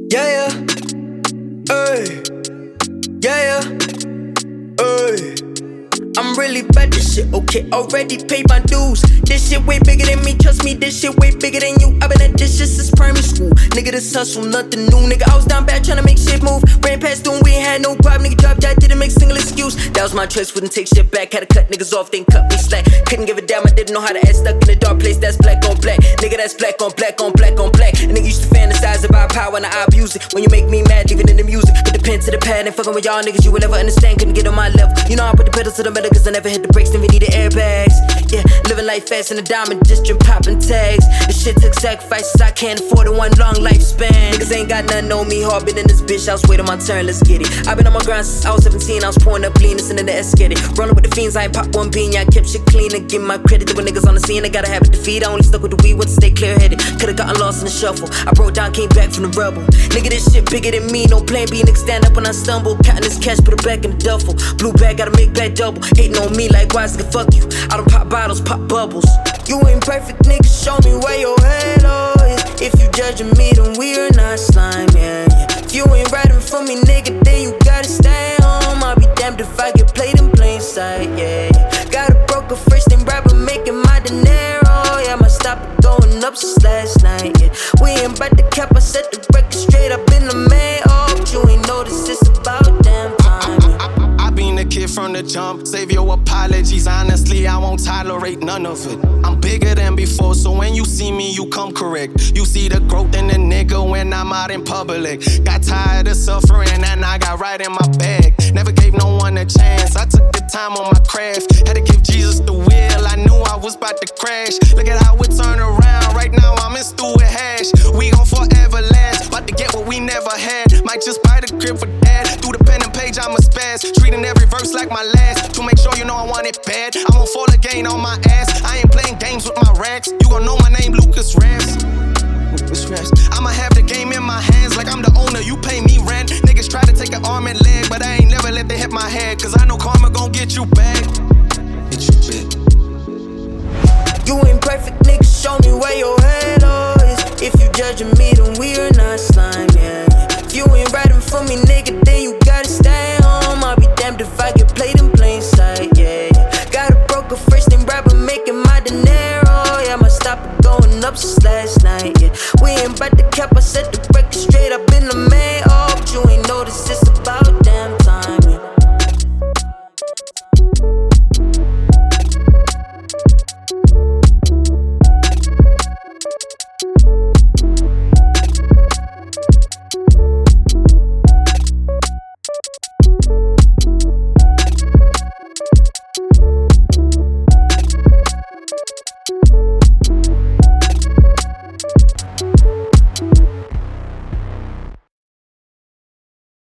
Yeah, ay, yeah, ay. I'm really bad this shit, okay, already paid my dues. This shit way bigger than me, trust me, this shit way bigger than you. I've been at this shit since primary school. Nigga, this hustle, nothing new. Nigga, I was down bad tryna make shit move. Ran past doing, we ain't had no problem. Nigga, dropped out, didn't make single excuse. That was my choice, wouldn't take shit back. Had to cut niggas off, then cut me slack. Couldn't give a damn, I didn't know how to act. Stuck in a dark place, that's black on black. Nigga, that's black on black on black on black. A nigga used to fantasize about power and I abuse it. When you make me mad, leaving in the music. Put the pen to the pad and fucking with y'all niggas you will never understand. Couldn't get on my level. You know I put the pedal to the metal cause I never hit the brakes, never needed airbags. Yeah, living life fast in the diamond district, popping tags. This shit took sacrifices, I can't afford it, one long lifespan. Niggas ain't got nothing on me, hard been in this bitch, I was waiting my turn, let's get it. I've been on my grind since I was 17, I was pouring up lean, listening to S get it. Rolling with the fiends, I ain't pop one bean, yeah, I kept shit clean and give my credit to when niggas on the scene. I gotta have it defeat, I only stuck with the weed, what to stay clear headed. Could've gotten lost in the shuffle, I broke down, came back from the rubble. Nigga, this shit bigger than me, no plan B, nigga stand up when I stumble. Counting this cash, put it back in the duffel. Blue bag, gotta make back double. Hating on me like wise, nigga, fuck you. I don't pop bottles, pop bubbles. You ain't perfect, nigga, show me where your halo is. If you judging me, then we are not slime, yeah, yeah. If you ain't riding for me, nigga, then you gotta stay home. I'll be damned if I get played in plain sight, yeah, yeah. Got a broker first and rapper making my dinero, yeah. My stop going up since last night, yeah. We ain't about to cap, I set the record straight up in the mail. But you ain't noticed it's about damn time, yeah. I been a kid from the jump, save your apologies, honestly I won't tolerate none of it. I'm bigger than before, so when you see me, you come correct. You see the growth in the nigga when I'm out in public. Got tired of suffering and I got right in my bag. Never gave no one a chance, I took the time on my craft. Had to give Jesus the wheel, I knew I was about to crash. Look at how it turned around, right now I'm in stew with hash. We gon' forever last, about to get what we never had. Might just buy the crib for dad, through the pen and page I'm a spaz. Treating every verse like my last, to make sure you know I want it bad. I won't fall again on my ass, I ain't playing games with my racks. You gon' know my name, Lucas Raps. I'ma have the game in my hands like I'm the owner, you pay me rent. Niggas try to take an arm and leg, but I ain't never let they hit my head. Cause I know karma gon' get you back. Get you back. You ain't perfect, nigga, show me where your halo is. If you judging me, then we are not slime, yeah, yeah. If you ain't riding for me, nigga, then you gotta stay home. I'll be damned if I get played in plain sight, yeah, yeah. Got a broker first and rapper making my dinero, yeah. My stop going up since last night, yeah. We ain't about to